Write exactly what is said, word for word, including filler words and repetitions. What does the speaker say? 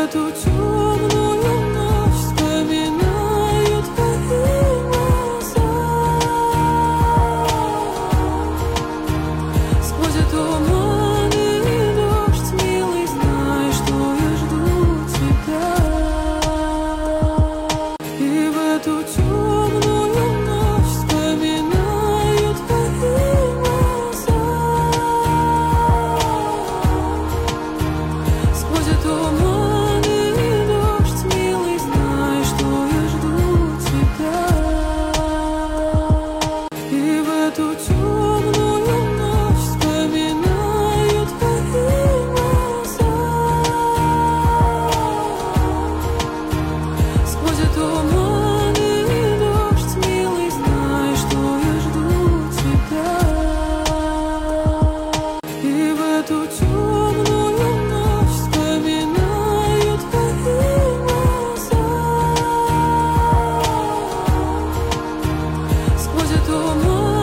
эту темную ночь вспоминаю твои глаза. Сквозь туман и дождь, милый, знай, что я жду тебя. И в эту темную ночь вспоминаю твои глаза. Сквозь туман и дождь, милый, знай, что я жду тебя. И в эту темную ночь вспоминаю твои глаза. Сквозь туман и дождь, милый, знай, что я жду тебя. И в эту темную ночь вспоминаю твои глаза. Сквозь туман